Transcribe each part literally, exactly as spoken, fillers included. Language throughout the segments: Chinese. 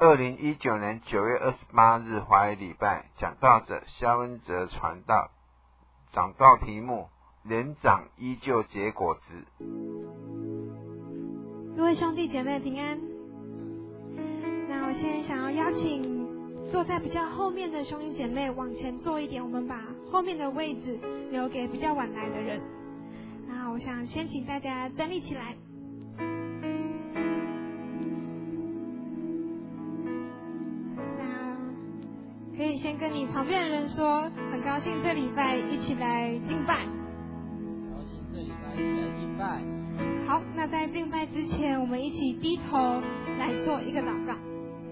二零一九年九月二十八日华语礼拜，讲道者萧恩哲传道，讲道题目年长依旧结果子。 各位兄弟姐妹平安。那我现在想要邀请坐在比较后面的兄弟姐妹往前坐一点，我们把后面的位置留给比较晚来的人。那我想先请大家站立起来。可以先跟你旁边的人说，很高兴这礼拜一起来敬拜。 很高兴这礼拜一起来敬拜。 好，那在敬拜之前，我们一起低头来做一个祷告。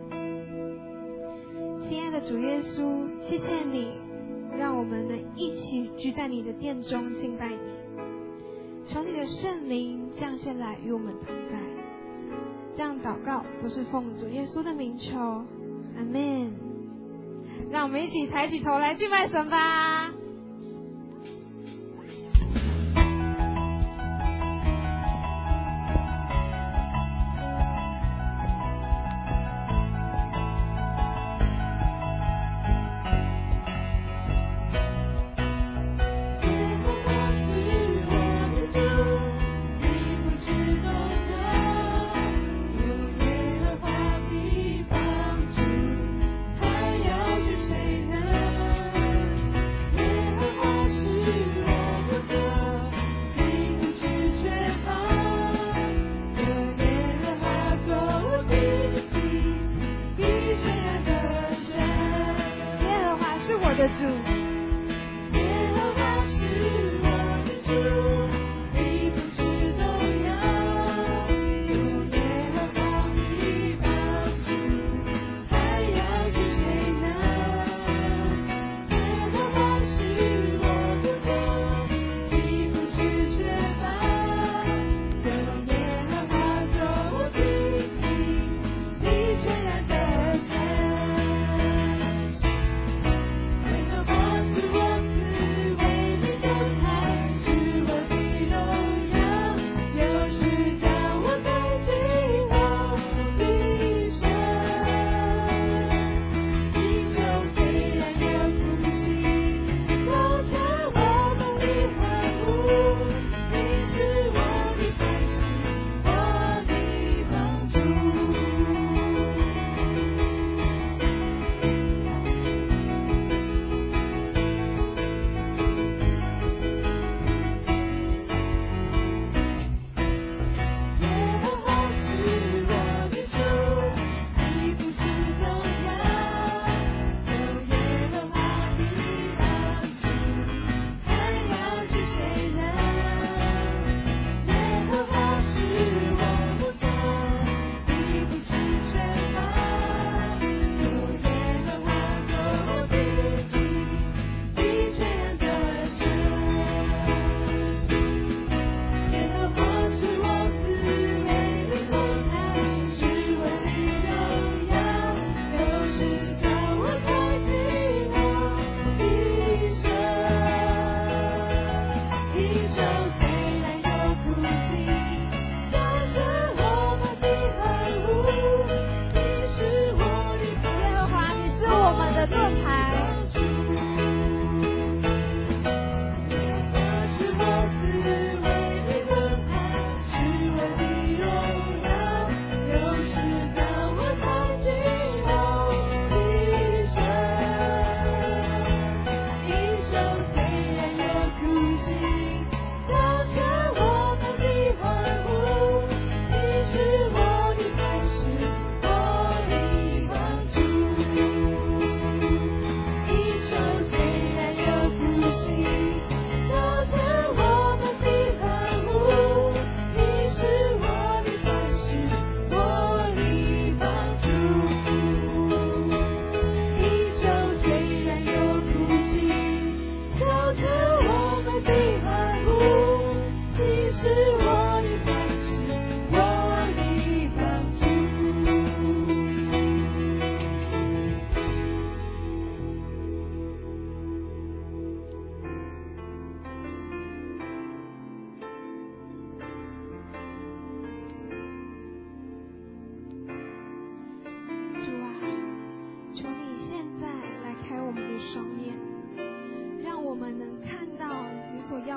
亲爱的主耶稣，谢谢你，让我们能一起聚在你的殿中敬拜你。求你的圣灵降下来与我们同在。这样祷告都是奉主耶稣的名求，阿们。让我们一起抬起头来敬拜神吧。 耶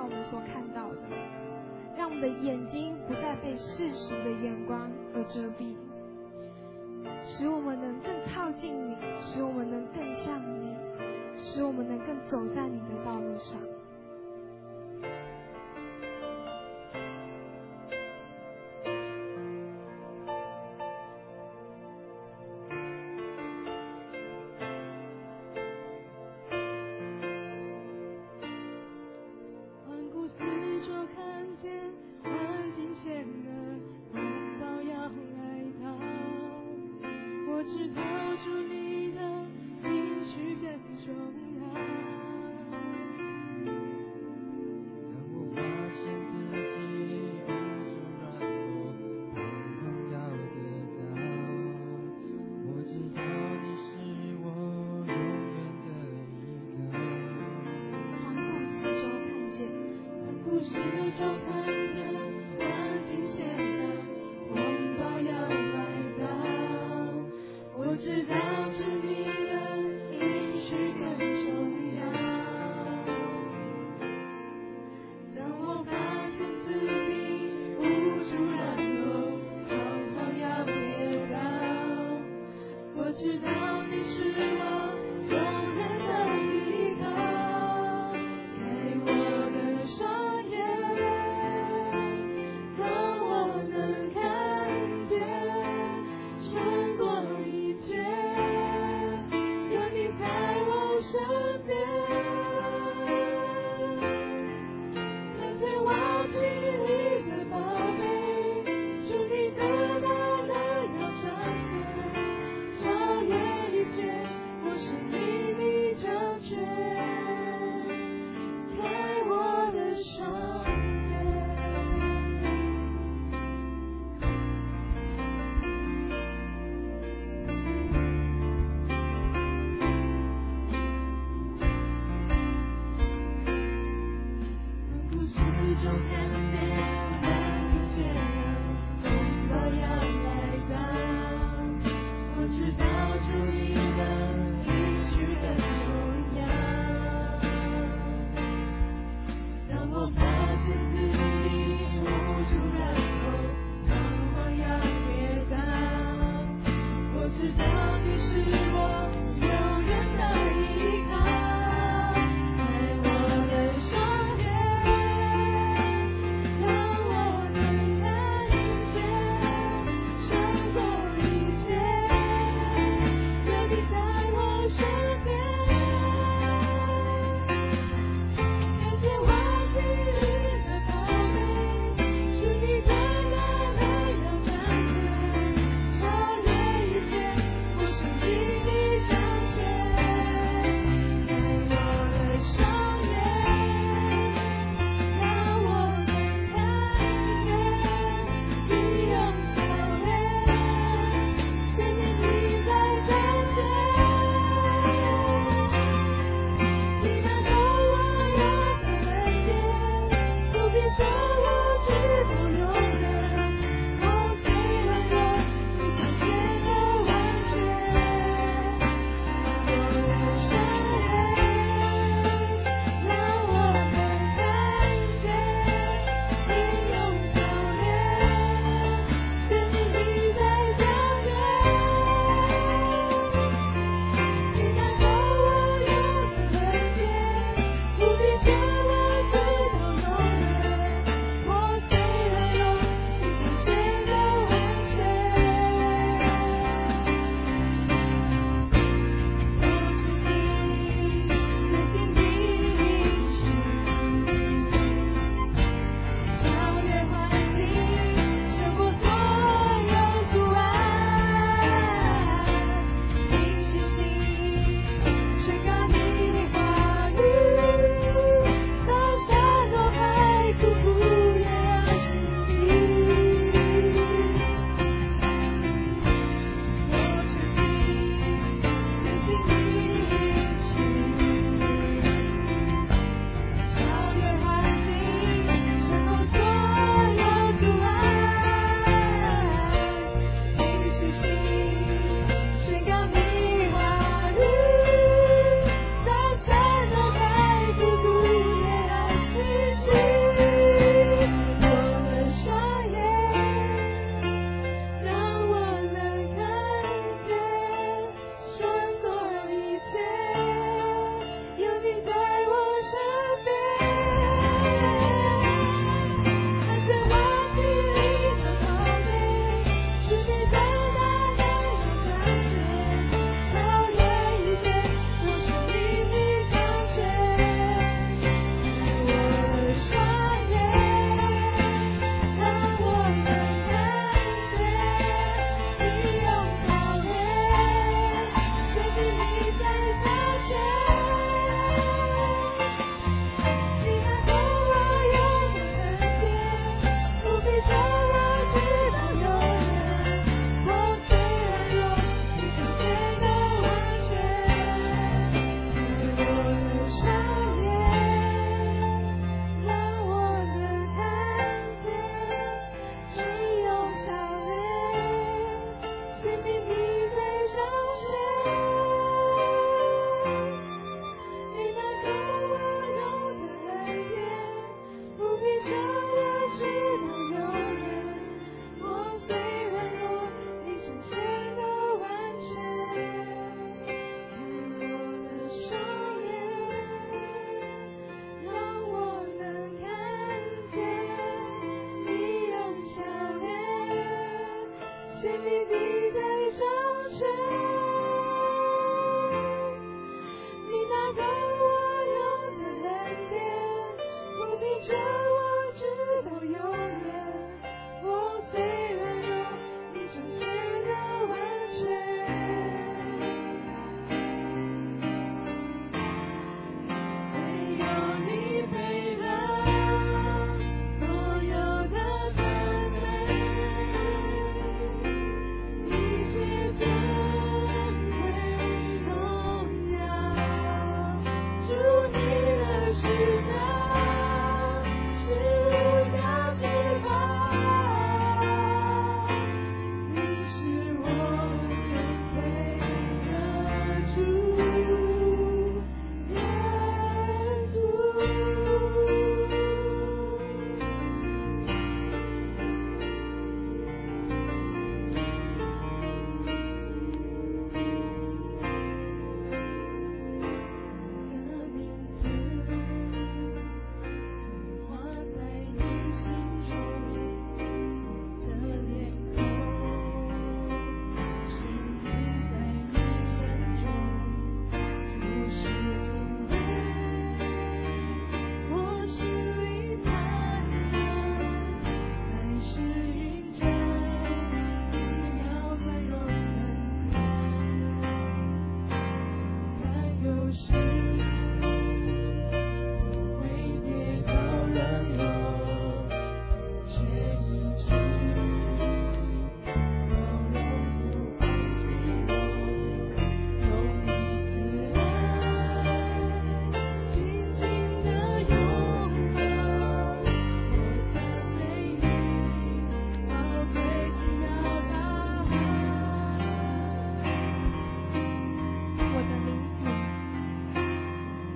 我们所看到的，让我们的眼睛不再被世俗的眼光而遮蔽，使我们能更靠近你，使我们能更像你，使我们能更走在你的道路上。 你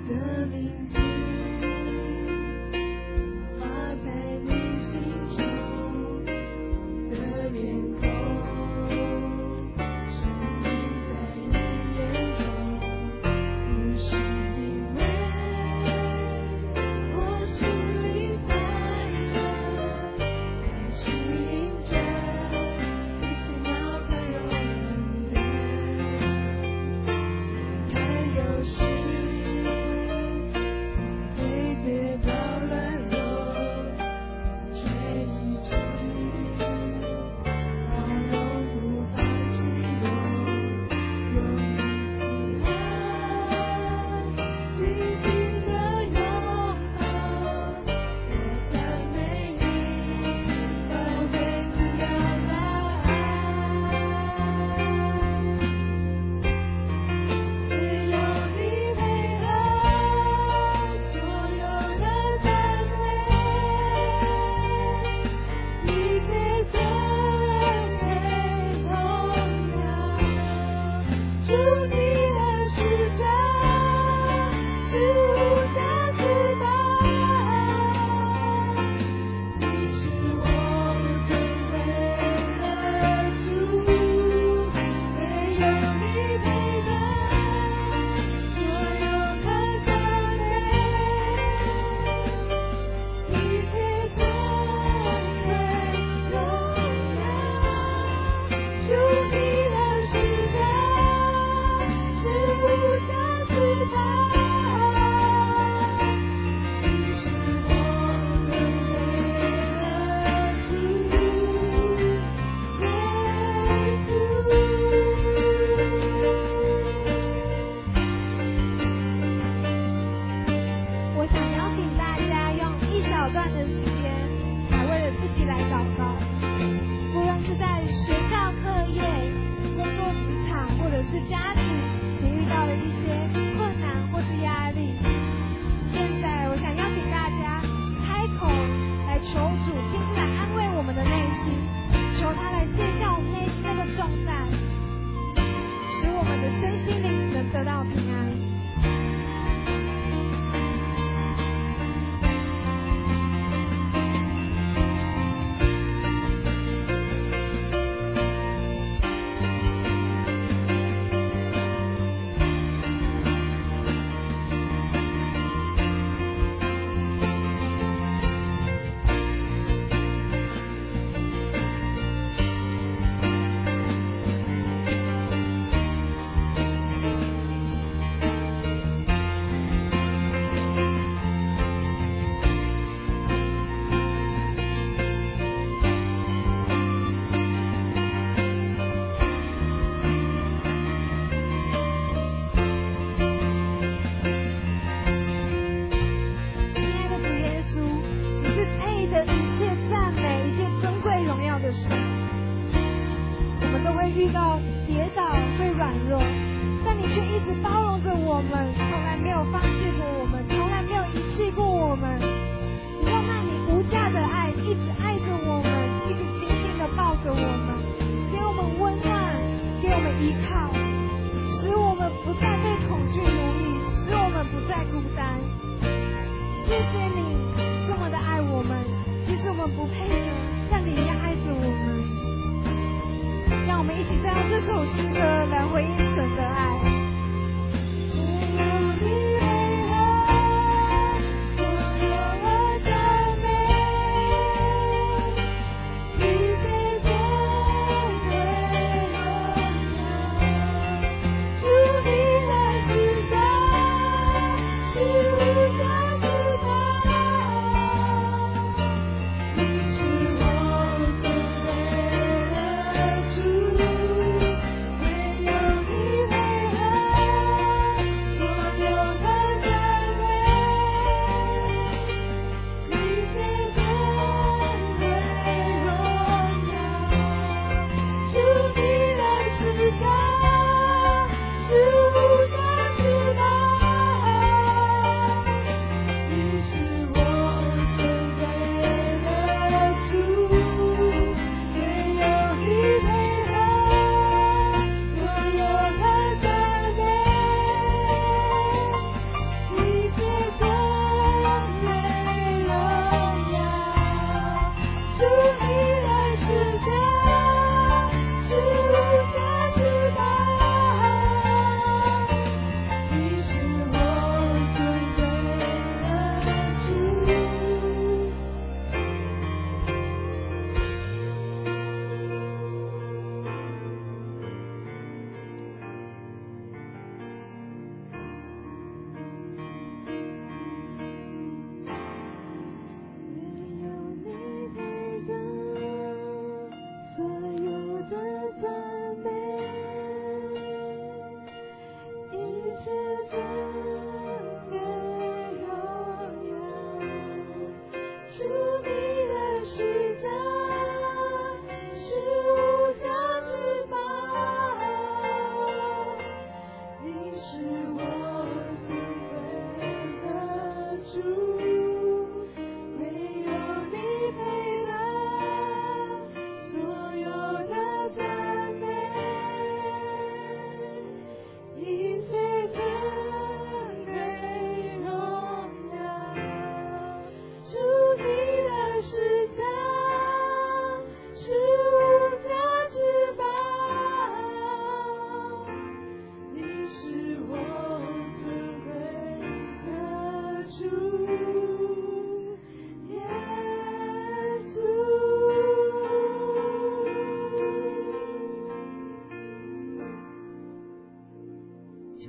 让我们一起再用这首诗歌来回应神的爱。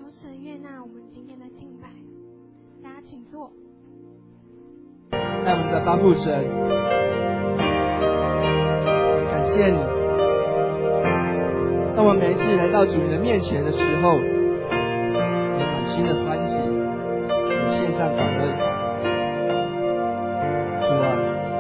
求神悦纳我们今天的敬拜，大家请坐。 爱我们的巴父神，感谢你，当我们每一次来到主你的面前的时候，有满心的欢喜，也献上感恩。主啊，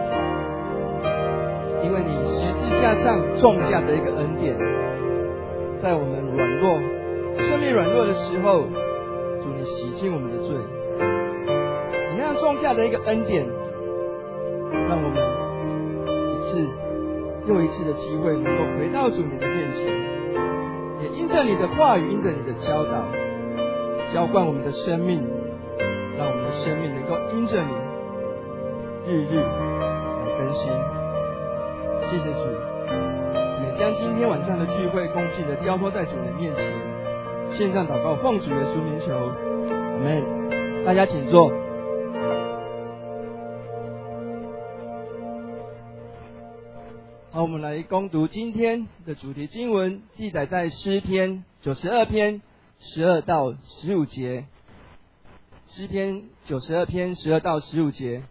因为你十字架上种下的一个恩典，在我们软弱、生命软弱的时候，主你洗净我们的罪。你那样种下的一个恩典，让我们一次又一次的机会能够回到主你的面前，也因着你的话语，因着你的教导，浇灌我们的生命，让我们的生命能够因着你日日来更新。谢谢主，也将今天晚上的聚会恭敬的交托在主你的面前，献上祷告，奉主耶稣名求，阿们。大家请坐。好，我们来攻读今天的主题经文，记载在诗篇九十二篇十二到十五节。诗篇九十二篇十二到十五节，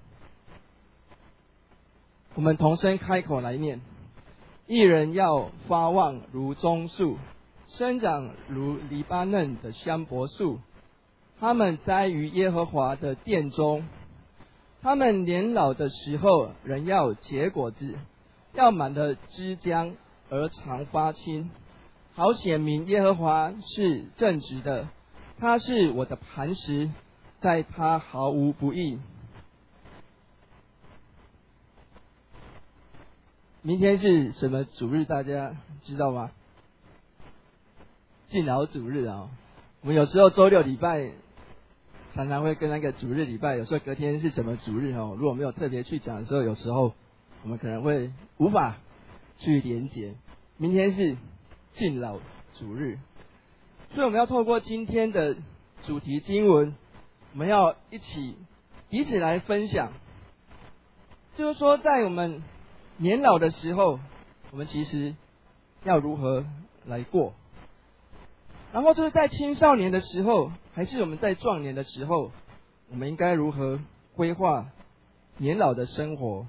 我们同声开口来念：一人要发旺如棕树，生长如黎巴嫩的香柏树。他们栽于耶和华的殿中，他们年老的时候仍要结果子，要满了枝浆而常发青，好显明耶和华是正直的，他是我的磐石，在他毫无不义。明天是什么主日？大家知道吗？敬老主日啊！我们有时候周六礼拜常常会跟那个主日礼拜，有时候隔天是什么主日哦？如果没有特别去讲的时候，有时候我们可能会无法去连结。明天是敬老主日，所以我们要透过今天的主题经文，我们要一起彼此来分享，就是说在我们年老的时候，我们其实要如何来过，然后就是在青少年的时候，还是我们在壮年的时候，我们应该如何规划年老的生活。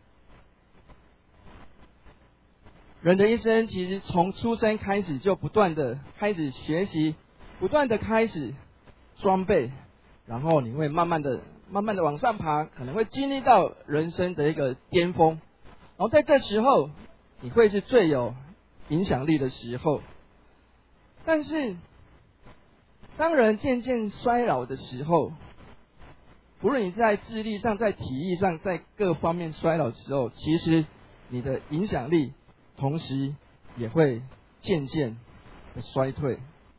人的一生其实从出生开始就不断的开始学习，不断的开始装备，然后你会慢慢的慢慢的往上爬，可能会经历到人生的一个巅峰，然后在这时候你会是最有影响力的时候。但是当人渐渐衰老的时候，不论你在智力上，在体力上，在各方面衰老的时候，其实你的影响力同时也会渐渐的衰退。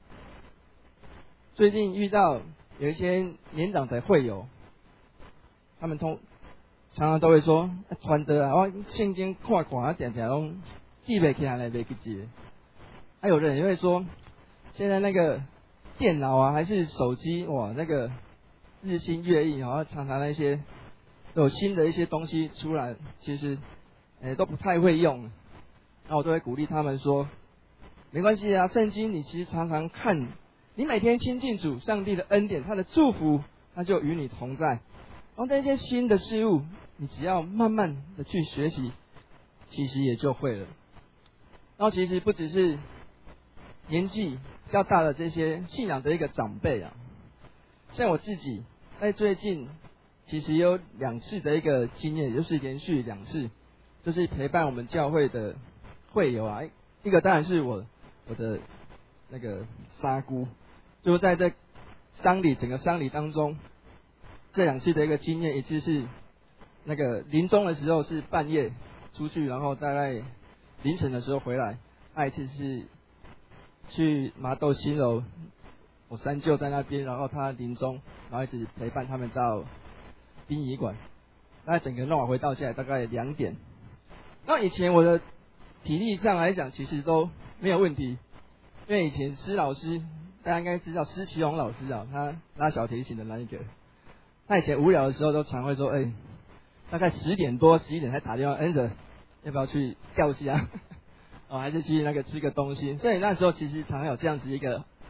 最近遇到有一些年长的会友，他们通常常都会说：“传道啊，我圣经看看啊，常常拢记不起来，来袂去记。”还有人也会说，现在那个电脑啊，还是手机，哇，那个日新月异，然后常常那些有新的一些东西出来，其实诶都不太会用。那我都会鼓励他们说，没关系啊，圣经你其实常常看，你每天亲近主，上帝的恩典，他的祝福，他就与你同在。然后这些新的事物，你只要慢慢的去学习，其实也就会了。然后其实不只是年纪比较大的这些信仰的一个长辈啊，像我自己在最近其实有两次的一个经验，也就是连续两次，就是陪伴我们教会的会友啊，一个当然是我我的那个沙姑，就在这丧礼整个丧礼当中，这两次的一个经验，一次是那个临终的时候是半夜出去，然后大概凌晨的时候回来；那一次是去麻豆新楼，我三舅在那边，然后他临终，然后一直陪伴他们到殡仪馆。那整个弄完回到家大概两点。那以前我的体力上来讲，其实都没有问题，因为以前施老师大家应该知道施奇宏老师啊，他拉小提琴的那一个，他以前无聊的时候都常会说，哎、欸，大概十点多十一点才打电话，恩着要不要去钓虾？哦，还是去那个吃个东西？所以那时候其实常常有这样子一个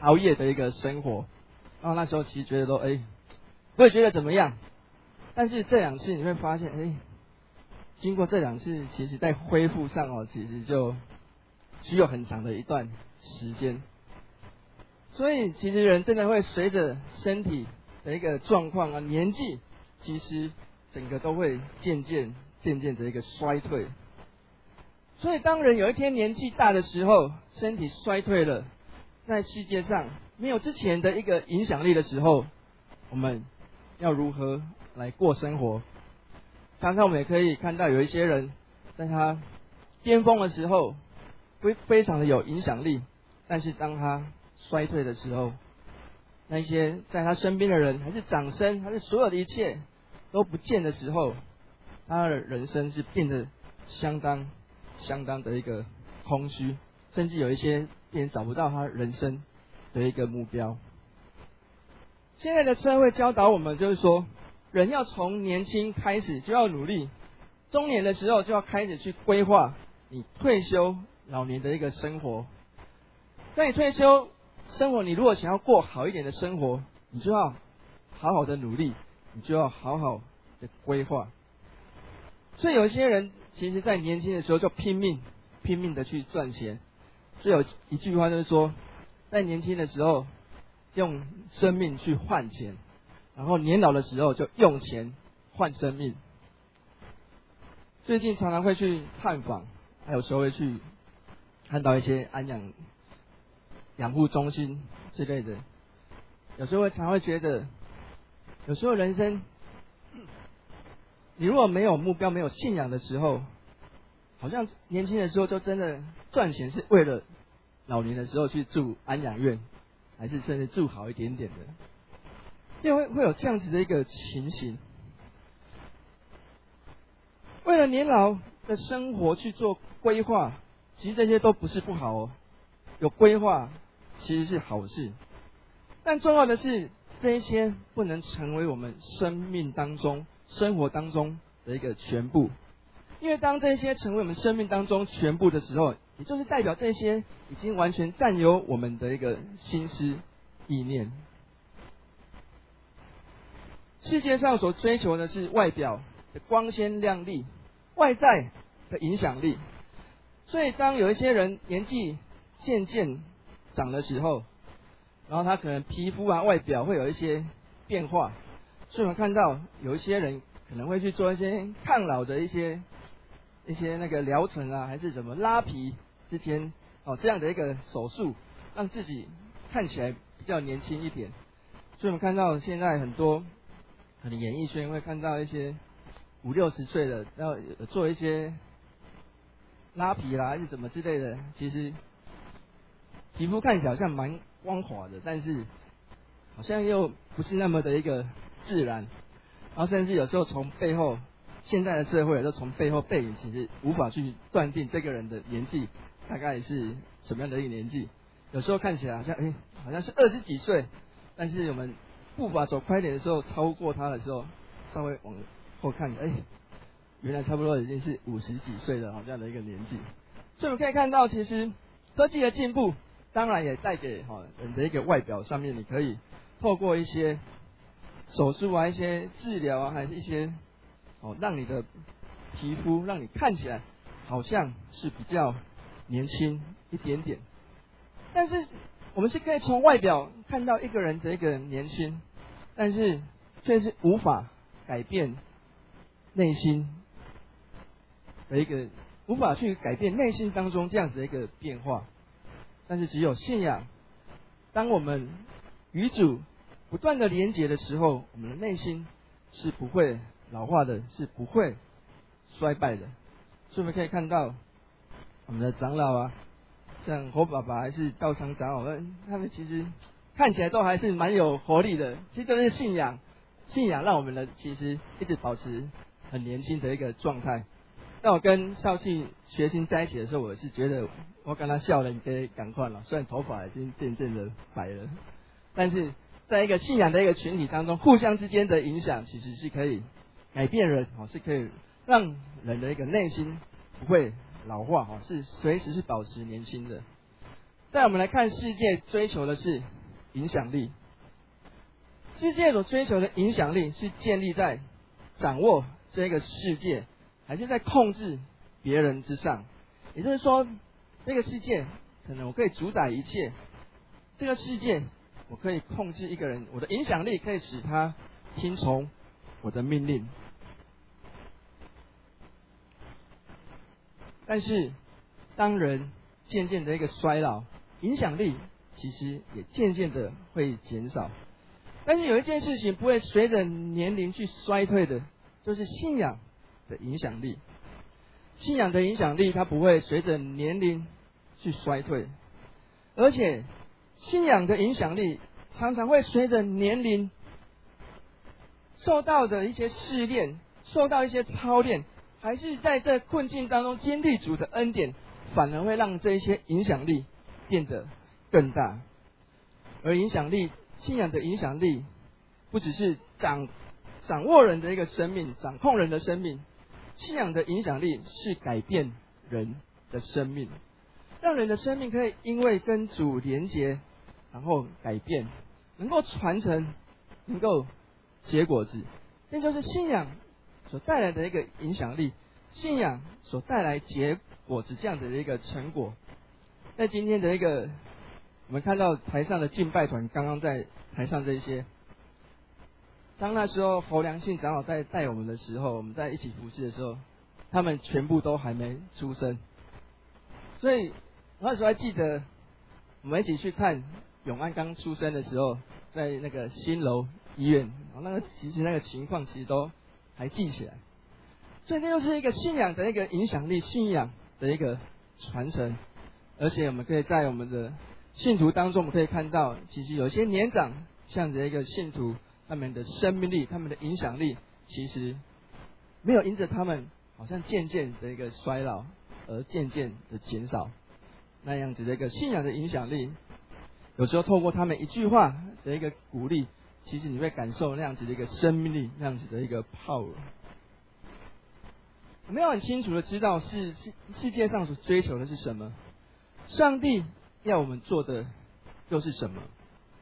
熬夜的一个生活，然后那时候其实觉得都哎，不会觉得怎么样，但是这两次你会发现，哎，经过这两次，其实在恢复上哦，其实就需要很长的一段时间。所以其实人真的会随着身体的一个状况啊，年纪，其实整个都会渐渐渐渐的一个衰退。所以当人有一天年纪大的时候，身体衰退了，在世界上没有之前的一个影响力的时候，我们要如何来过生活？常常我们也可以看到有一些人在他巅峰的时候会非常的有影响力，但是当他衰退的时候，那些在他身边的人，还是掌声，还是所有的一切都不见的时候，他的人生是变得相当相当的一个空虚，甚至有一些变找不到他人生的一个目标。现在的社会教导我们，就是说人要从年轻开始就要努力，中年的时候就要开始去规划你退休老年的一个生活。在你退休生活，你如果想要过好一点的生活，你就要好好的努力，你就要好好的规划。所以有些人其实在年轻的时候就拼命拼命的去赚钱。所以有一句话就是说，在年轻的时候用生命去换钱，然后年老的时候就用钱换生命。最近常常会去探访，还有时候会去看到一些安养养护中心之类的，有时候会常会觉得，有时候人生你如果没有目标、没有信仰的时候，好像年轻的时候就真的赚钱是为了老年的时候去住安养院，还是甚至住好一点点的，因为会有这样子的一个情形。为了年老的生活去做规划，其实这些都不是不好哦，有规划其实是好事，但重要的是这一些不能成为我们生命当中、生活当中的一个全部。因为当这些成为我们生命当中全部的时候，也就是代表这些已经完全占有我们的一个心思意念。世界上所追求的是外表的光鲜亮丽，外在的影响力。所以当有一些人年纪渐渐长的时候，然后他可能皮肤啊外表会有一些变化，所以我们看到有一些人可能会去做一些抗老的一些一些那个疗程啊，还是什么拉皮之间哦这样的一个手术，让自己看起来比较年轻一点。所以我们看到现在很多可能演艺圈会看到一些五六十岁的要做一些拉皮啦还是什么之类的，其实皮肤看起来好像蛮光滑的，但是好像又不是那么的一个自然，然后甚至有时候从背后，现在的社会都从背后背影，其实无法去断定这个人的年纪大概是什么样的一个年纪。有时候看起来好像哎，好像是二十几岁，但是我们步伐走快一点的时候，超过他的时候，稍微往后看，哎，原来差不多已经是五十几岁了，好这样的一个年纪。所以我们可以看到，其实科技的进步，当然也带给哈人的一个外表上面，你可以透过一些手术啊、一些治疗啊，还是一些哦，让你的皮肤让你看起来好像是比较年轻一点点。但是我们是可以从外表看到一个人的一个年轻，但是却是无法改变内心的一个，无法去改变内心当中这样子的一个变化。但是只有信仰，当我们与主不断的连结的时候，我们的内心是不会老化的，是不会衰败的。所以我们可以看到我们的长老啊，像侯爸爸还是道昌长老们，他们其实看起来都还是蛮有活力的。其实就是信仰，信仰让我们的其实一直保持很年轻的一个状态。当我跟少庆学sinh在一起的时候，我是觉得我跟他笑了，你可以赶快了。虽然头发已经渐渐的白了，但是在一个信仰的一个群体当中，互相之间的影响其实是可以改变人，是可以让人的一个内心不会老化，是随时是保持年轻的。 再我们来看世界追求的是影响力，世界所追求的影响力是建立在掌握这个世界，还是在控制别人之上？也就是说，这个世界可能我可以主宰一切，这个世界我可以控制一个人，我的影响力可以使他听从我的命令。但是当人渐渐的一个衰老，影响力其实也渐渐的会减少。但是有一件事情不会随着年龄去衰退的，就是信仰的影响力。信仰的影响力它不会随着年龄去衰退，而且信仰的影响力常常会随着年龄受到的一些试炼，受到一些操练，还是在这困境当中经历主的恩典，反而会让这一些影响力变得更大。而影响力，信仰的影响力不只是掌掌握人的一个生命，掌控人的生命，信仰的影响力是改变人的生命，让人的生命可以因为跟主连结，然后改变，能够传承，能够结果子。这就是信仰所带来的一个影响力，信仰所带来结果子这样的一个成果。在今天的一个，我们看到台上的敬拜团刚刚在台上这些，当那时候侯良信长老在带我们的时候，我们在一起服侍的时候，他们全部都还没出生。所以那时候还记得我们一起去看永安刚出生的时候，在那个新楼医院，然后那个其实那个情况其实都还记起来。所以这就是一个信仰的一个影响力，信仰的一个传承。而且我们可以在我们的信徒当中，我们可以看到，其实有些年长这样的一个信徒，他们的生命力，他们的影响力，其实没有因着他们好像渐渐的一个衰老而渐渐的减少。那样子的一个信仰的影响力，有时候透过他们一句话的一个鼓励，其实你会感受那样子的一个生命力，那样子的一个 power。我们要很清楚的知道是世世界上所追求的是什么，上帝要我们做的又是什么。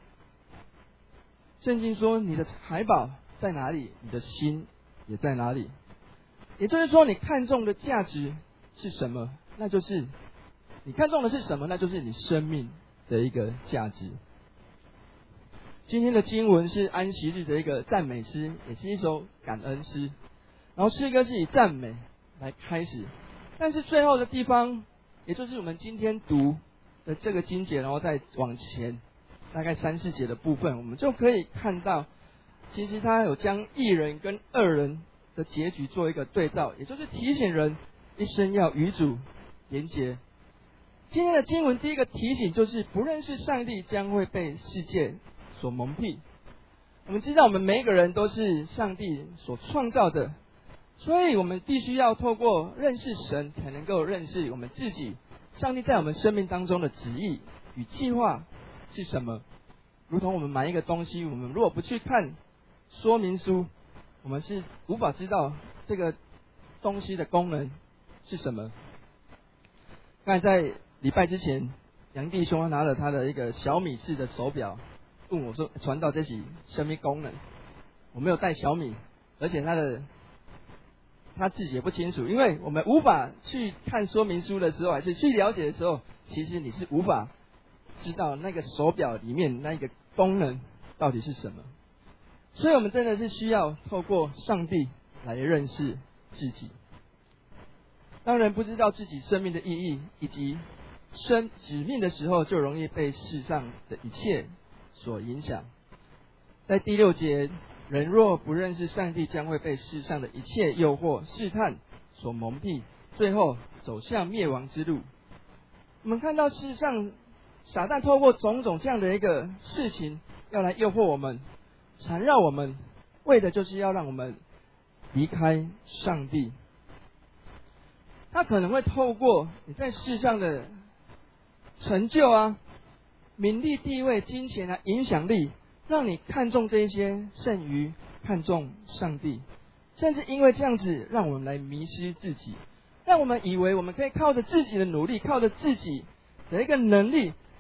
圣经说，你的财宝在哪里，你的心也在哪里。也就是说，你看重的价值是什么，那就是你看重的是什么，那就是你生命的一个价值。今天的经文是安息日的一个赞美诗，也是一首感恩诗。然后诗歌是以赞美来开始，但是最后的地方，也就是我们今天读的这个经节，然后再往前大概三四节的部分，我们就可以看到，其实他有将一人跟二人的结局做一个对照，也就是提醒人一生要与主连结。今天的经文第一个提醒就是，不认识上帝将会被世界所蒙蔽。我们知道我们每一个人都是上帝所创造的，所以我们必须要透过认识神，才能够认识我们自己，上帝在我们生命当中的旨意与计划是什么。如同我们买一个东西，我们如果不去看说明书，我们是无法知道这个东西的功能是什么。刚才在礼拜之前，杨弟兄拿了他的一个小米式的手表，问我说：“传道这是什么功能？”我没有带小米，而且他的他自己也不清楚，因为我们无法去看说明书的时候，还是去了解的时候，其实你是无法知道那个手表里面那个功能到底是什么。所以我们真的是需要透过上帝来认识自己。当人不知道自己生命的意义以及生使命的时候，就容易被世上的一切所影响。在第六节，人若不认识上帝，将会被世上的一切诱惑、试探所蒙蔽，最后走向灭亡之路。我们看到世上撒旦透过种种这样的一个事情，要来诱惑我们，缠绕我们，为的就是要让我们离开上帝。他可能会透过你在世上的成就啊、名利、地位、金钱啊、影响力，让你看重这一些胜于看重上帝，甚至因为这样子，让我们来迷失自己，让我们以为我们可以靠着自己的努力，靠着自己的一个能力，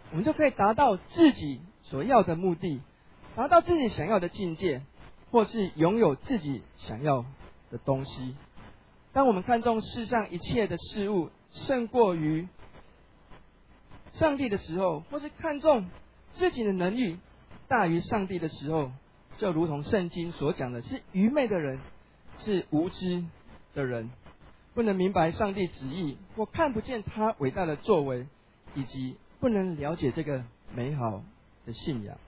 我们就可以达到自己所要的目的，达到自己想要的境界，或是拥有自己想要的东西。当我们看重世上一切的事物胜过于上帝的时候，或是看重自己的能力大于上帝的时候，就如同圣经所讲的，是愚昧的人，是无知的人，不能明白上帝旨意，或看不见他伟大的作为，以及不能了解这个美好的信仰。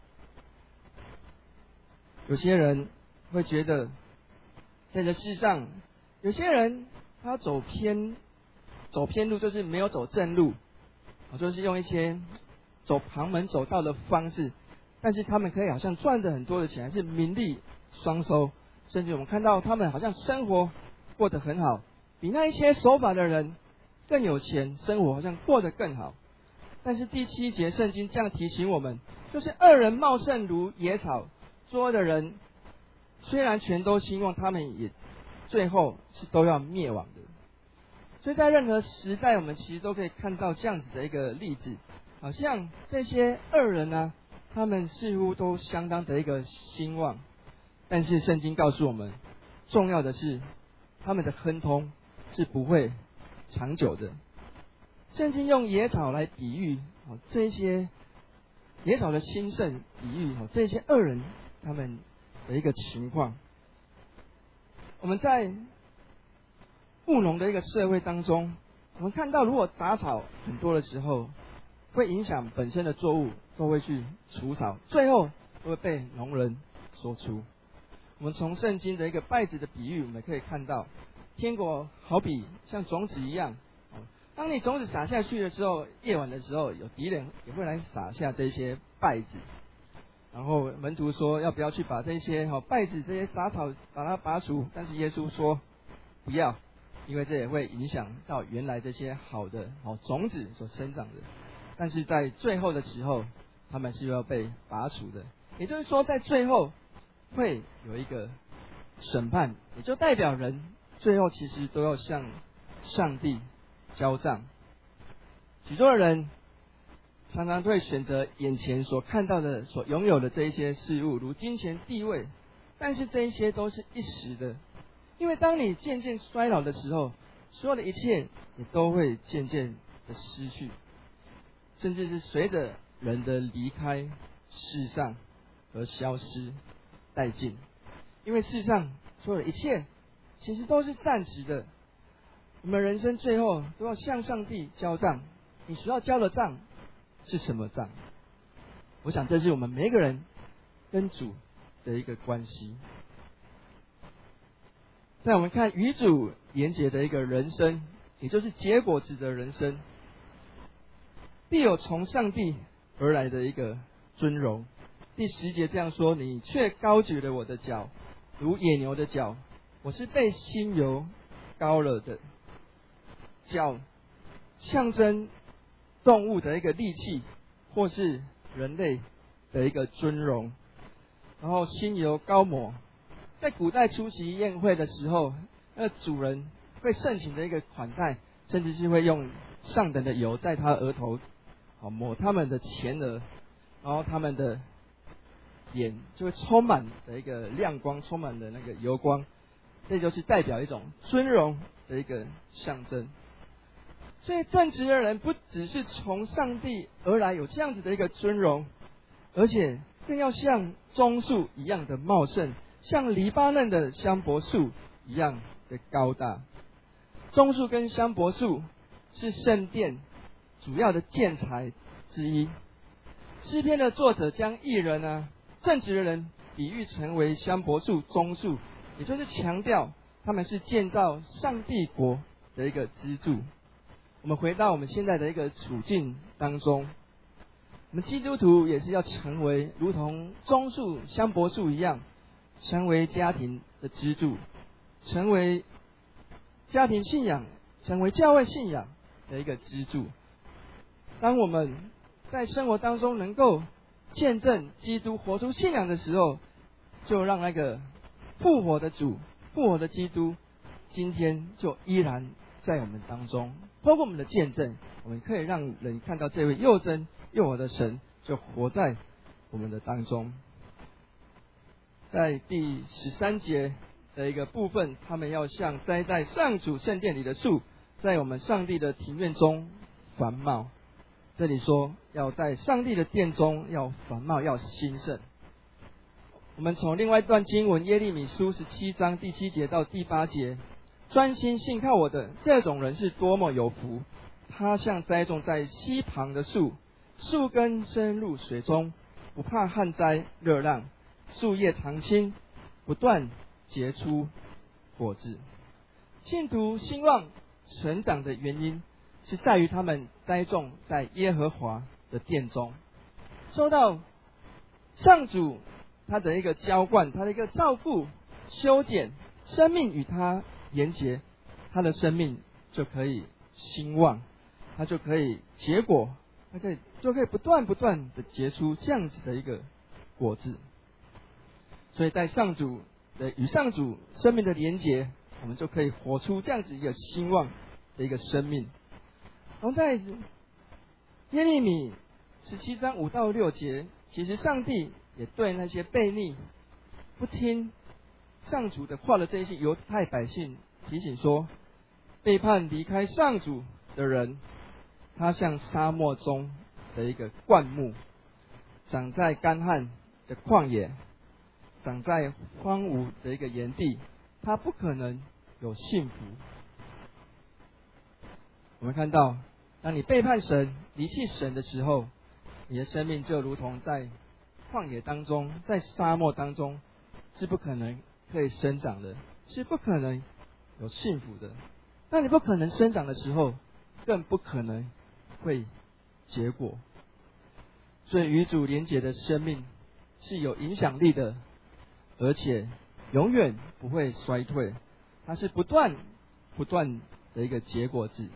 有些人会觉得，在这世上，有些人他走偏走偏路，就是没有走正路，就是用一些走旁门走道的方式，但是他们可以好像赚的很多的钱，是名利双收，甚至我们看到他们好像生活过得很好，比那一些守法的人更有钱，生活好像过得更好。但是第七节圣经这样提醒我们，就是二人茂盛如野草，作恶的人虽然全都兴旺，他们也最后是都要灭亡的。所以在任何时代，我们其实都可以看到这样子的一个例子，好像这些恶人呢、啊，他们似乎都相当的一个兴旺，但是圣经告诉我们，重要的是他们的亨通是不会长久的。圣经用野草来比喻这些野草的兴盛，比喻这些恶人他们的一个情况。我们在务农的一个社会当中，我们看到如果杂草很多的时候，会影响本身的作物，都会去除草，最后都会被农人说出。我们从圣经的一个稗子的比喻，我们可以看到，天国好比像种子一样，当你种子撒下去的时候，夜晚的时候，有敌人也会来撒下这些稗子。然后门徒说要不要去把这些好稗子这些杂草把它拔除，但是耶稣说不要，因为这也会影响到原来这些好的好种子所生长的。但是在最后的时候，他们是要被拔除的。也就是说，在最后会有一个审判，也就代表人最后其实都要向上帝交账。许多人常常会选择眼前所看到的、所拥有的这一些事物，如金钱、地位，但是这一些都是一时的，因为当你渐渐衰老的时候，所有的一切也都会渐渐的失去，甚至是随着人的离开世上而消失殆尽。因为世上所有的一切其实都是暂时的，我们人生最后都要向上帝交账。你所要交的账是什么账？我想这是我们每一个人跟主的一个关系。在我们看与主连结的一个人生，也就是结果子的人生，必有从上帝而来的一个尊荣。第十节这样说：你却高举了我的脚，如野牛的脚，我是被新油膏了的。脚象征动物的一个力气，或是人类的一个尊荣。然后新油膏抹，在古代出席宴会的时候，那主人会盛情的一个款待，甚至是会用上等的油在他额头，好抹他们的前额，然后他们的眼就会充满的一个亮光，充满的那个油光，这就是代表一种尊荣的一个象征。所以正直的人不只是从上帝而来有这样子的一个尊荣，而且更要像棕树一样的茂盛，像黎巴嫩的香柏树一样的高大。棕树跟香柏树是圣殿主要的建材之一。诗篇的作者将义人啊、正直的人比喻成为香柏树、棕树，也就是强调他们是建造上帝国的一个支柱。我们回到我们现在的一个处境当中，我们基督徒也是要成为如同棕树、香柏树一样，成为家庭的支柱，成为家庭信仰、成为教会信仰的一个支柱。当我们在生活当中能够见证基督活出信仰的时候，就让那个复活的主、复活的基督今天就依然在我们当中。透过我们的见证，我们可以让人看到这位又真用我的神就活在我们的当中。在第十三节的一个部分，他们要像栽在上主圣殿里的树，在我们上帝的庭院中繁茂。这里说要在上帝的殿中要繁茂，要兴盛。我们从另外一段经文耶利米书十七章第七节到第八节，专心信靠我的这种人是多么有福！他像栽种在溪旁的树，树根深入水中，不怕旱灾热浪，树叶常青，不断结出果子。信徒兴旺成长的原因，是在于他们栽种在耶和华的殿中，受到上主他的一个浇灌，他的一个照顾、修剪，生命与他连结，他的生命就可以兴旺，他就可以结果，他可以就可以不断不断的结出这样子的一个果子。所以在上主的与上主生命的连结，我们就可以活出这样子一个兴旺的一个生命。然后在耶利米十七章五到六节，其实上帝也对那些悖逆、不听上主的话的这些犹太百姓提醒说，背叛离开上主的人，他像沙漠中的一个灌木，长在干旱的旷野，长在荒芜的一个岩地，他不可能有幸福。我们看到，当你背叛神、离弃神的时候，你的生命就如同在旷野当中，在沙漠当中，是不可能可以生长的，是不可能有幸福的。当你不可能生长的时候，更不可能会结果。所以与主连结的生命是有影响力的，而且永远不会衰退，它是不断不断的一个结果子。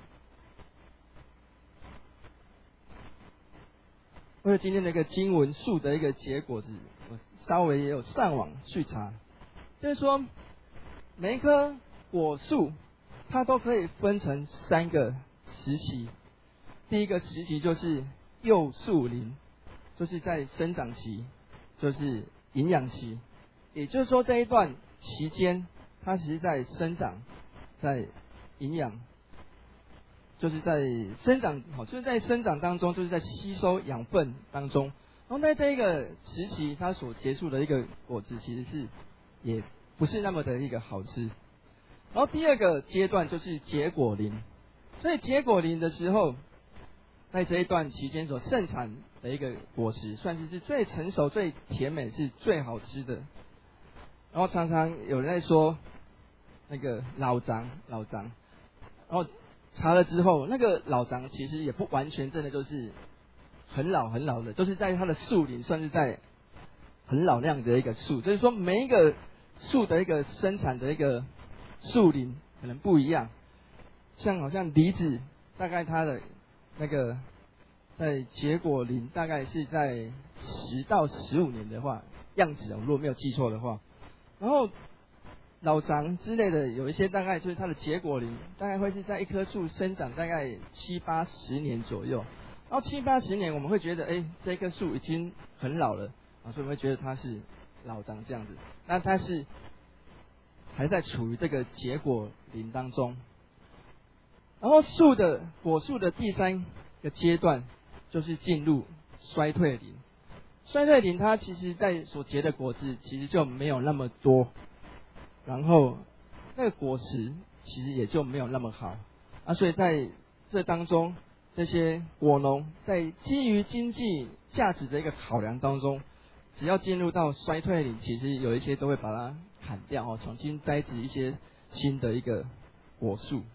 为了今天的一个经文树的一个结果子，我稍微也有上网去查，就是说每一棵果树它都可以分成三个时期。第一个时期就是幼树龄，就是在生长期，就是营养期，也就是说这一段期间它其实在生长，在营养，就是在生长，好，就是在生长当中，就是在吸收养分当中。然后在这一个时期，它所结束的一个果子，其实是也不是那么的一个好吃。然后第二个阶段就是结果龄，所以结果龄的时候，在这一段期间所盛产的一个果实，算是是最成熟、最甜美、是最好吃的。然后常常有人在说那个老长老长，然后查了之后，那个老长其实也不完全真的就是很老很老的，就是在它的树龄算是在很老那样的一个树，就是说每一个树的一个生产的一个树龄可能不一样。像好像梨子，大概它的那个在结果龄大概是在十到十五年的话样子，我如果没有记错的话。然后老长之类的有一些大概就是它的结果龄大概会是在一棵树生长大概七八十年左右。然后七八十年我们会觉得，哎，这棵树已经很老了啊，所以我们会觉得它是老长这样子。那它是还在处于这个结果龄当中。然后树的果树的第三个阶段就是进入衰退龄。衰退龄它其实在所结的果子其实就没有那么多，然后那个果实其实也就没有那么好啊，所以在这当中，这些果农在基于经济价值的一个考量当中，只要进入到衰退龄，其实有一些都会把它砍掉哦，重新栽植一些新的一个果树。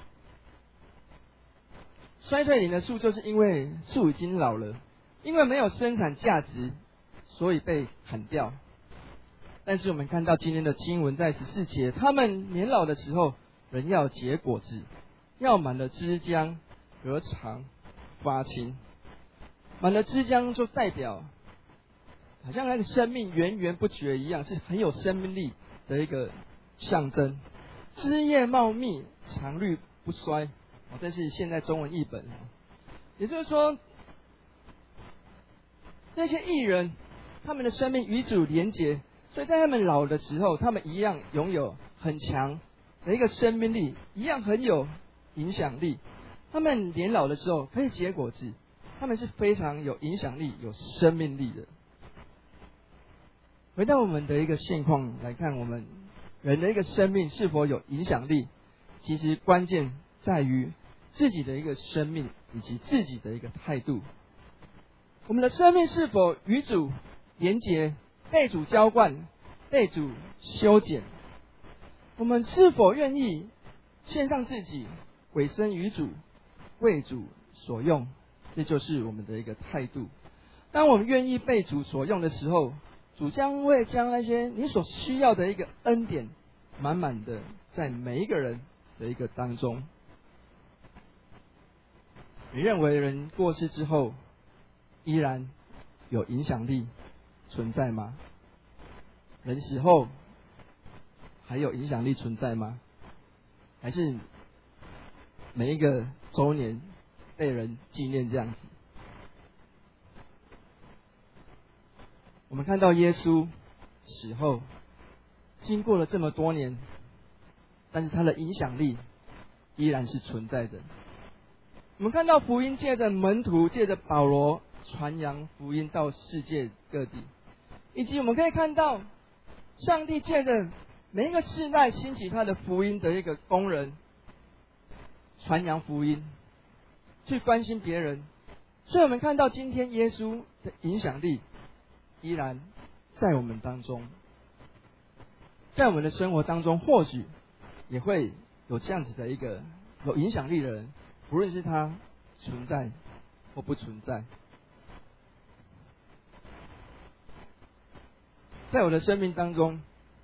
衰退龄的树就是因为树已经老了，因为没有生产价值，所以被砍掉。但是我们看到今天的经文在十四节，他们年老的时候仍要结果子，要满了枝浆，何尝发青。满了枝浆就代表好像那个生命源源不绝一样，是很有生命力的一个象征。枝叶茂密，常绿不衰，这是现在中文译本。也就是说， 这些义人，他们的生命与主连结，所以在他们老的时候，他们一样拥有很强的一个生命力，一样很有影响力。他们年老的时候可以结果子，他们是非常有影响力、有生命力的。回到我们的一个现况来看，我们人的一个生命是否有影响力，其实关键在于自己的一个生命以及自己的一个态度。我们的生命是否与主连结，被主浇灌，被主修剪？我们是否愿意献上自己，委身于主，为主所用？这就是我们的一个态度。当我们愿意被主所用的时候，主将会将那些你所需要的一个恩典，满满的在每一个人的一个当中。你认为人过世之后，依然有影响力存在吗？人死后还有影响力存在吗？还是每一个周年被人纪念这样子？我们看到耶稣死后，经过了这么多年，但是他的影响力依然是存在的。我们看到福音界的门徒，借着保罗传扬福音到世界各地，以及我们可以看到上帝借着每一个世代兴起他的福音的一个工人，传扬福音，去关心别人。所以我们看到今天耶稣的影响力依然在我们当中，在我们的生活当中，或许也会有这样子的一个有影响力的人，不论是他存在或不存在。在我的生命当中，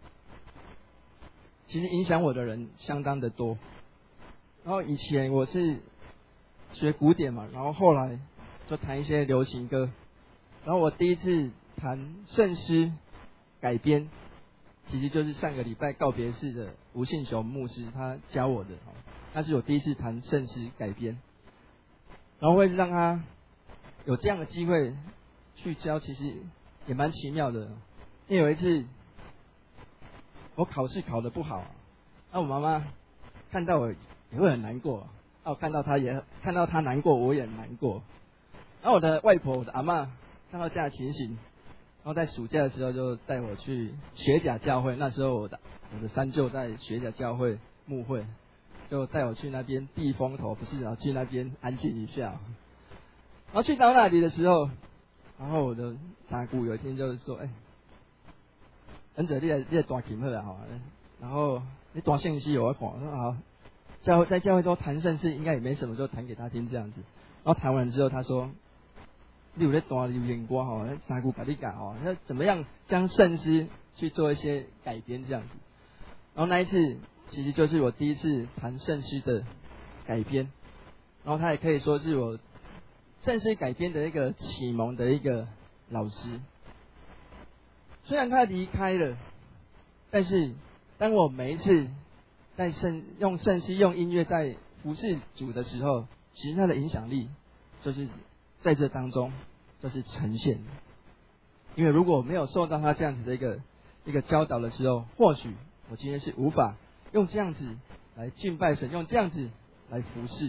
其实影响我的人相当的多。然后以前我是学古典嘛，然后后来就弹一些流行歌。然后我第一次弹圣诗改编，其实就是上个礼拜告别式的吴信雄牧师他教我的，那是我第一次弹圣诗改编。然后会让他有这样的机会去教，其实也蛮奇妙的。因为有一次我考试考得不好，那我妈妈看到我也会很难过，那我看到她也看到她难过，我也很难过。然后我的外婆、我的阿嬷看到这样的情形，然后在暑假的时候就带我去学甲教会。那时候我的我的三舅在学甲教会牧会，就带我去那边避风头，不是，然后去那边安静一下。然后去到那里的时候，然后我的三姑有一天就是说：“哎、欸，恩者，你来你来弹琴好了哈，然后你弹圣诗我看。”我说好，教会在教会中弹圣诗应该也没什么，就弹给他听这样子。然后弹完之后，他说：“你有在弹流行歌哈，那三姑把你讲哈，那怎么样将圣诗去做一些改编这样子？”然后那一次其实就是我第一次弹圣诗的改编，然后他也可以说是我圣诗改编的一个启蒙的一个老师。虽然他离开了，但是当我每一次在圣用圣诗用音乐在服侍主的时候，其实他的影响力就是在这当中就是呈现的。因为如果没有受到他这样子的一个一个教导的时候，或许我今天是无法用这样子来敬拜神，用这样子来服侍。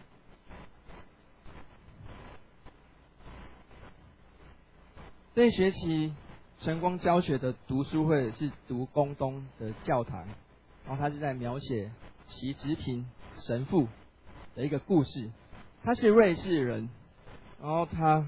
这一学期晨光教学的读书会是读宫东的教堂，然后他是在描写习直平神父的一个故事。他是瑞士人，然后他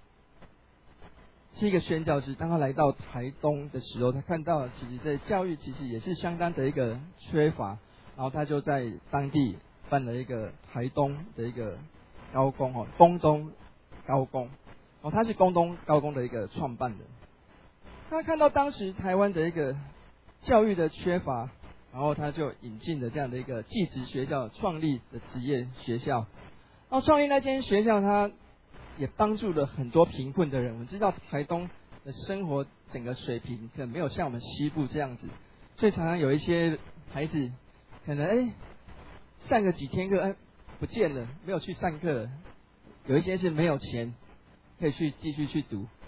是一个宣教师。当他来到台东的时候，他看到其实在教育其实也是相当的一个缺乏，然后他就在当地办了一个台东的一个高工哦，宫东高工。哦，他是宫东高工的一个创办人。他看到当时台湾的一个教育的缺乏，然后他就引进了这样的一个技职学校，创立的职业学校。然后创立那间学校，他也帮助了很多贫困的人。我们知道台东的生活整个水平可能没有像我们西部这样子，所以常常有一些孩子可能哎上个几天课哎不见了，没有去上课了。有一些是没有钱可以去继续去读，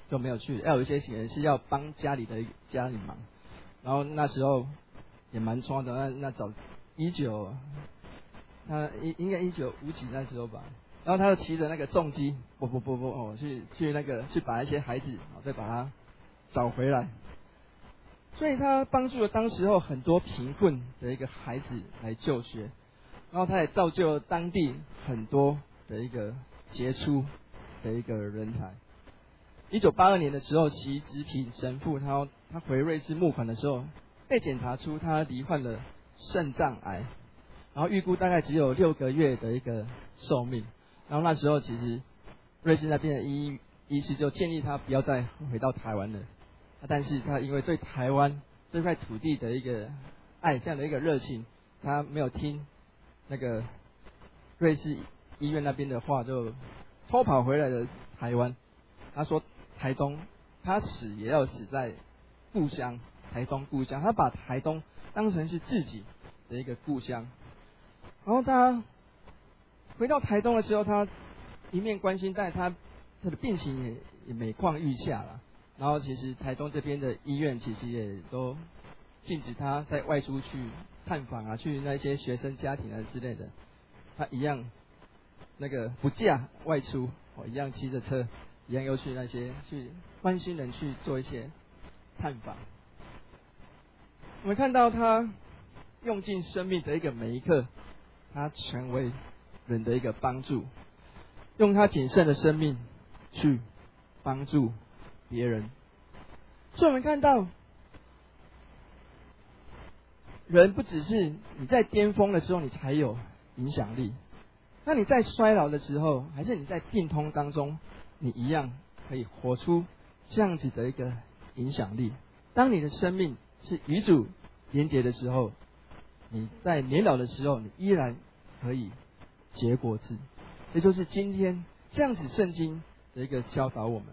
就没有去。要有一些人是要帮家里的家里忙，然后那时候也蛮冲的，那那早一九，他应应该一九五几那时候吧。然后他就骑着那个重机，不不不不哦，去去那个去把一些孩子，然后再把他找回来。所以他帮助了当时候很多贫困的一个孩子来就学，然后他也造就了当地很多的一个杰出的一个人才。一九八二年的时候，习直平神父他他回瑞士募款的时候，被检查出他罹患了肾脏癌，然后预估大概只有六个月的一个寿命。然后那时候其实瑞士那边的医医师就建议他不要再回到台湾了，但是他因为对台湾这块土地的一个爱，这样的一个热情，他没有听那个瑞士医院那边的话，就偷跑回来了台湾。他说台东他死也要死在故乡，台东故乡，他把台东当成是自己的一个故乡。然后他回到台东的时候，他一面关心，但他他的病情也也每况愈下了。然后其实台东这边的医院其实也都禁止他再外出去探访啊，去那些学生家庭啊之类的。他一样那个不假外出，我一样骑着车，一样又去那些去关心人，去做一些探访。我们看到他用尽生命的一个每一刻，他成为人的一个帮助，用他仅剩的生命去帮助别人。所以我们看到，人不只是你在巅峰的时候你才有影响力，那你在衰老的时候，还是你在病痛当中，你一样可以活出这样子的一个影响力。当你的生命是与主连结的时候，你在年老的时候，你依然可以结果子。也就是今天这样子圣经的一个教导我们，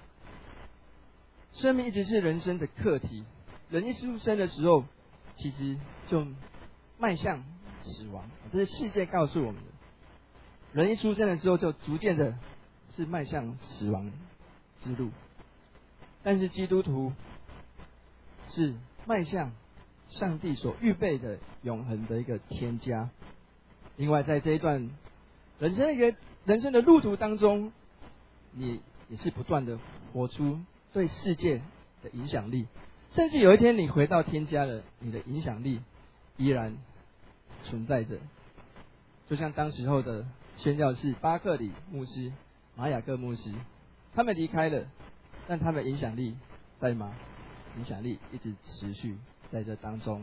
生命一直是人生的课题。人一出生的时候，其实就迈向死亡，这是世界告诉我们的。人一出生的时候，就逐渐的是迈向死亡之路。但是基督徒是迈向上帝所预备的永恒的一个天家。另外，在这一段人生的一个人生的路途当中，你也是不断的活出对世界的影响力，甚至有一天你回到天家了，你的影响力依然存在着。就像当时候的宣教士巴克里牧师、马雅各牧师，他们离开了，但他们影响力在吗？影响力一直持续在这当中。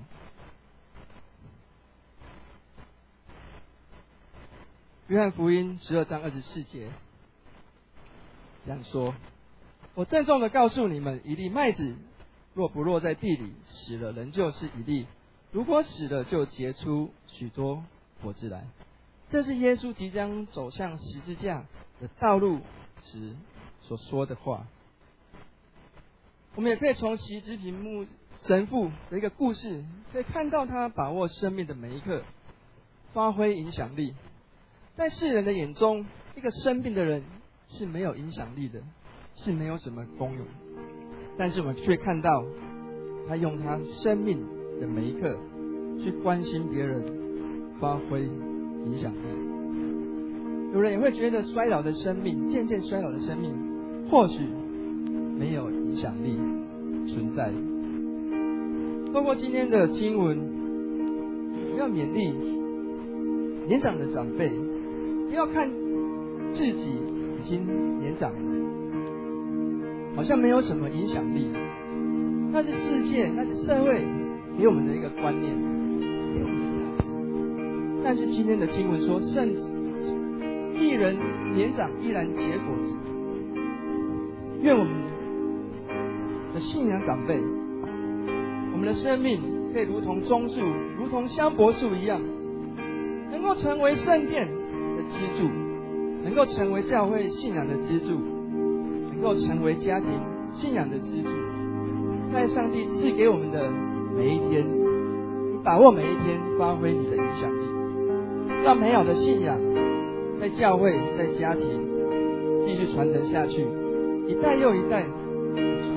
约翰福音十二章二十四节这样说：我郑重的告诉你们，一粒麦子若不落在地里，死了仍旧是一粒；如果死了，就结出许多果子来。这是耶稣即将走向十字架的道路时所说的话。我们也可以从习直平牧神父的一个故事，可以看到他把握生命的每一刻，发挥影响力。在世人的眼中，一个生病的人是没有影响力的，是没有什么功用。但是我们却看到他用他生命的每一刻去关心别人，发挥影响力。有人也会觉得衰老的生命，渐渐衰老的生命或许没有影响力存在。透过今天的经文，我要勉励年长的长辈，不要看自己已经年长了，好像没有什么影响力。那是世界，那是社会给我们的一个观念，给我们的价值。但是今天的经文说，甚至一人年长依然结果子。愿我们的信仰长辈，我们的生命可以如同棕树，如同香柏树一样，能够成为圣殿的支柱，能够成为教会信仰的支柱，能够成为家庭信仰的支柱。在上帝赐给我们的每一天，你把握每一天，发挥你的影响力，让美好的信仰在教会、在家庭继续传承下去，一代又一代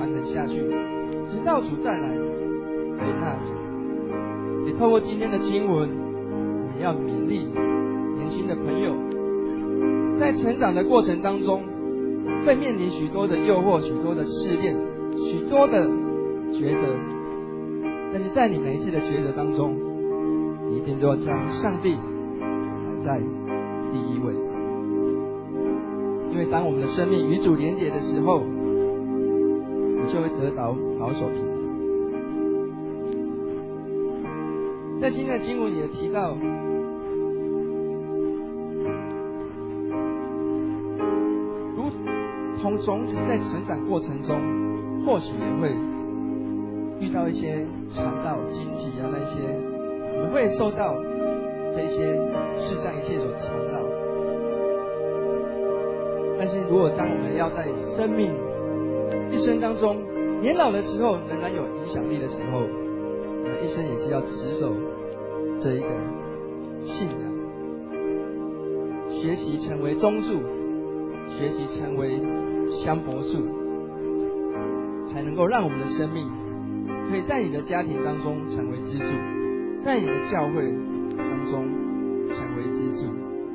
传承下去，直到主再来为那里。也透过今天的经文，我们要勉励年轻的朋友，在成长的过程当中，会面临许多的诱惑、许多的试炼、许多的抉择，但是在你每一次的抉择当中，你一定都要将上帝摆在第一位。因为当我们的生命与主连结的时候，你就会得到保守平安。在今天的经文也提到，如同种子在成长过程中，或许也会遇到一些尝到荆棘啊，那一些我们会受到这些世上一切所缠绕。但是如果当我们要在生命一生当中年老的时候仍然有影响力的时候，我们一生也是要持守这一个信仰，学习成为棕树，学习成为香柏树，才能够让我们的生命可以在你的家庭当中成为支柱，在你的教会当中成为支柱。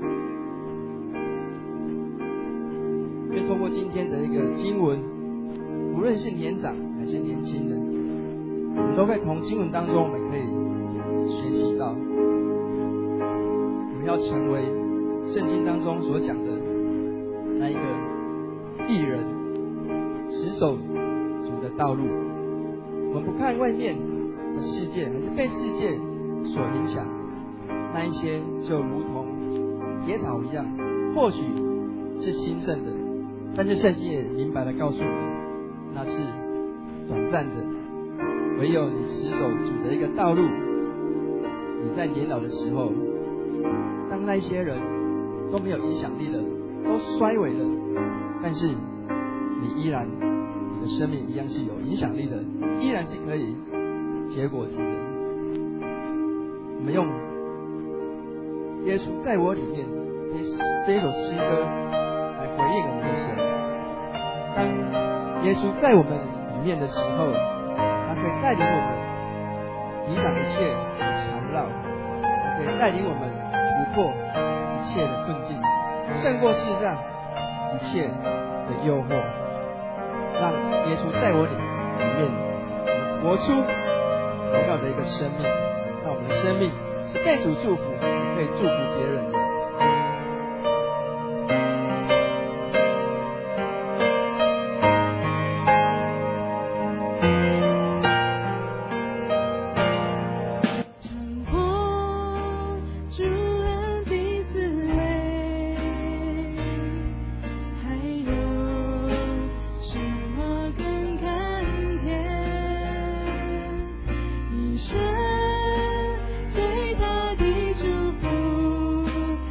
因为透过今天的一个经文，无论是年长还是年轻人，我们都会从经文当中我们可以学习到，我们要成为圣经当中所讲的那一个义人，持守主的道路。我们不看外面的世界，还是被世界所影响，那一些就如同野草一样，或许是兴盛的，但是圣经也明白地告诉你，那是短暂的。唯有你持守主的一个道路，你在年老的时候，当那些人都没有影响力了，都衰微了，但是你依然，你的生命一样是有影响力的，依然是可以结果子的。我们用耶稣在我里面这一首诗歌来回应我们的神。当耶稣在我们里面的时候，他可以带领我们抵挡一切的缠绕，他可以带领我们突破一切的困境，胜过世上一切的诱惑，让耶稣在我里面活出荣耀的一个生命，让我们的生命是被主祝福，也可以祝福别人的。 最大的祝福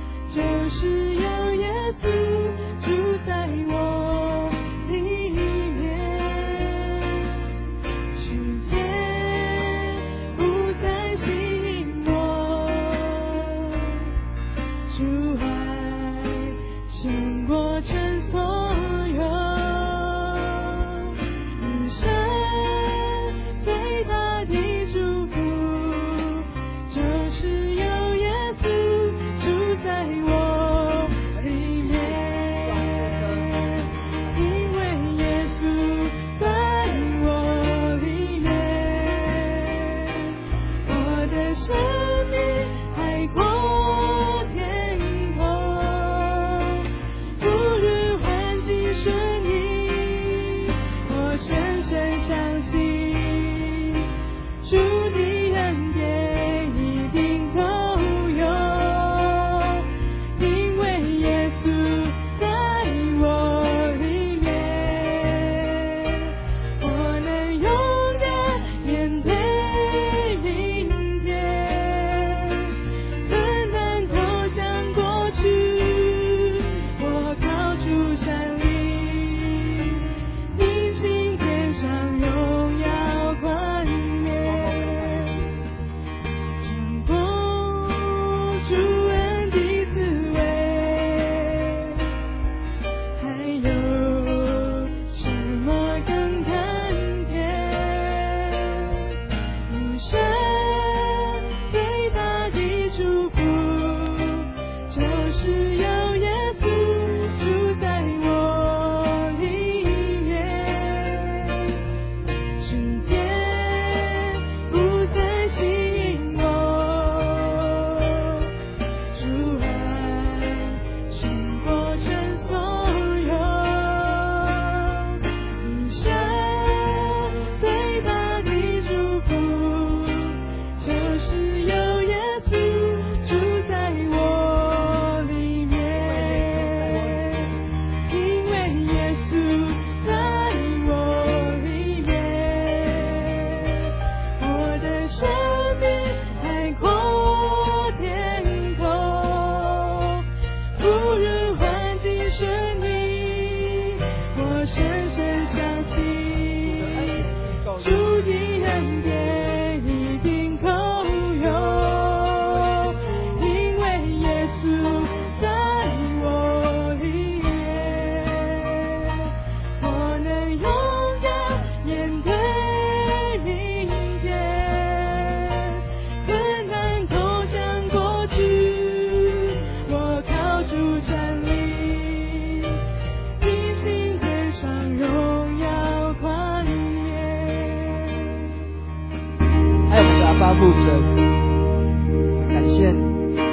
父神，感谢你，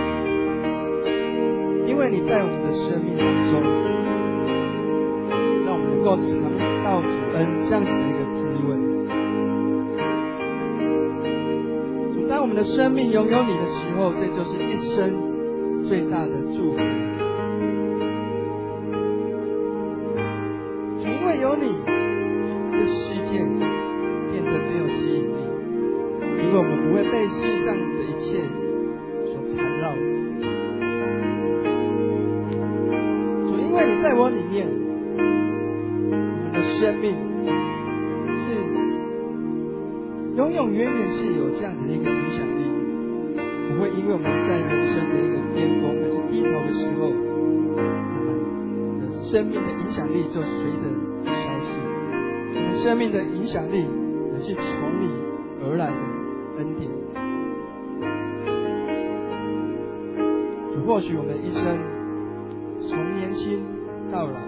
因为你在我们的生命当中，让我们能够尝到主恩这样子的一个滋味。主，当我们的生命拥有你的时候，这就是一生最大的祝福。主，因为有你，这世界变得没有吸引力，因为我们不会被世上的一切所缠绕。主，因为你在我里面，我们的生命是永永远远是有这样子的一个影响力，不会因为我们在人生的一个巅峰还是低潮的时候，我们的生命的影响力就随着消失。我们生命的影响力乃是从你而来的恩典。主，或许我们一生从年轻到老，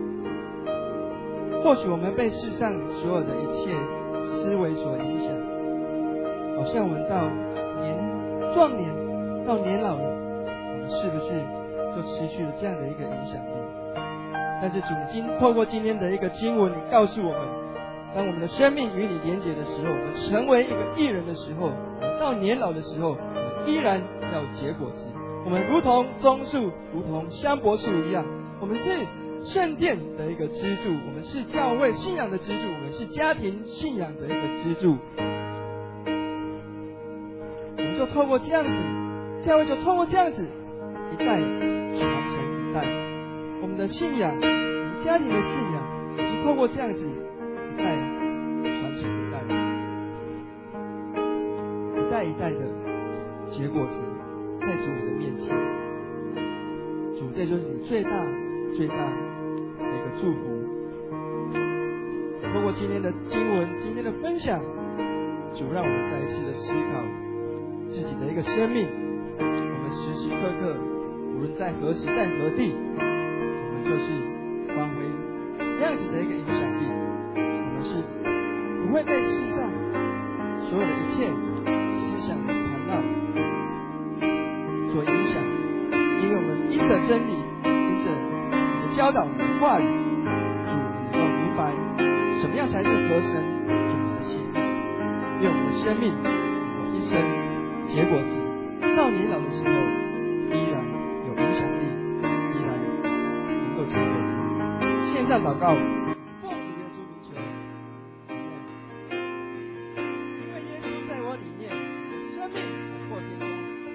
或许我们被世上所有的一切思维所影响，好像我们到年壮年到年老了，我们是不是就失去了这样的一个影响力？但是主，今透过今天的一个经文，你告诉我们，当我们的生命与你连结的时候，我们成为一个义人的时候，我们到年老的时候，我们依然要结果子。我们如同棕树，如同香柏树一样，我们是圣殿的一个支柱，我们是教会信仰的支柱，我们是家庭信仰的一个支柱。我们就透过这样子，教会就透过这样子，一代传承一代。我们的信仰，我们家庭的信仰，也是透过这样子一代传承一代，一代一代的结果子在主你的面前。主，这就是你最大最大的一个祝福。通过今天的经文，今天的分享，主让我们再一次的思考自己的一个生命。我们时时刻刻，无论在何时在何地，我们就是发挥这样子的一个影响力。我们是不会被世上所有的一切思想的缠绕所影响，因为我们因着真理，因着你的教导，你的话语，主，我们能够明白什么样才是合神主你的心意。愿我们的生命能够一生结果子，到年老的时候依然有影响力，依然能够结果子。线上祷告，奉主耶稣名求，因为耶稣在我里面，我生命海阔天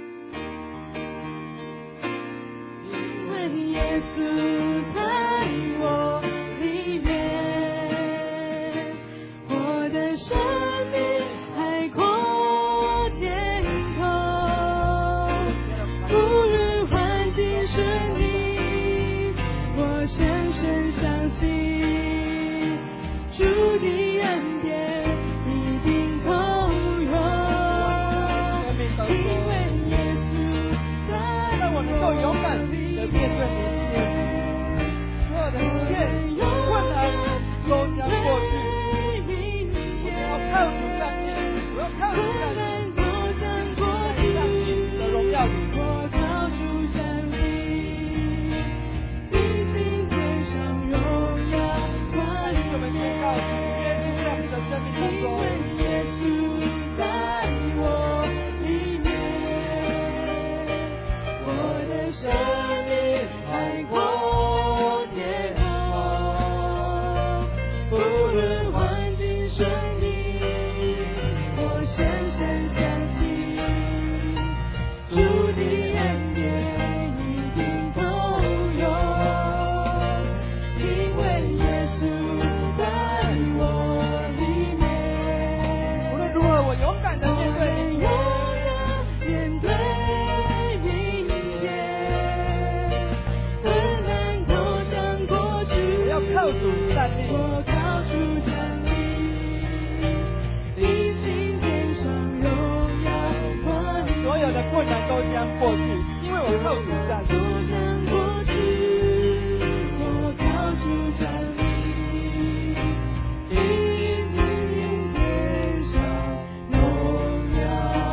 空。因为耶稣在我里面，我的生命海阔天空。无论环境顺利，我深深相信主的恩典一定够用。因为耶稣在，让我能够勇敢的面对明天，所有的一切困难都将过去。我要靠主站立，我要靠主站立，让你的荣耀。我靠主站立，比今天上荣耀冠冕。我们宣告耶稣在你的生命当中，因为耶稣在我里面，我的生命海阔天空。无论环境顺利，我深深相信主的恩典一定够用。因为耶稣在我里面，无论如何我勇敢的面对明天，面对明天，困难都将过去。我要靠主站立，我靠主站立，比今天上荣耀冠冕。所有的困难都将过去，因为我靠主站立。都将过去，我靠主站立，比今天天上荣耀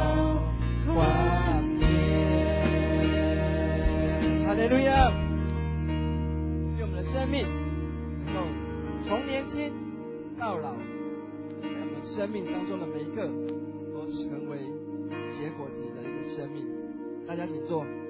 生命当中的每一个都成为结果子的一个生命。大家请坐。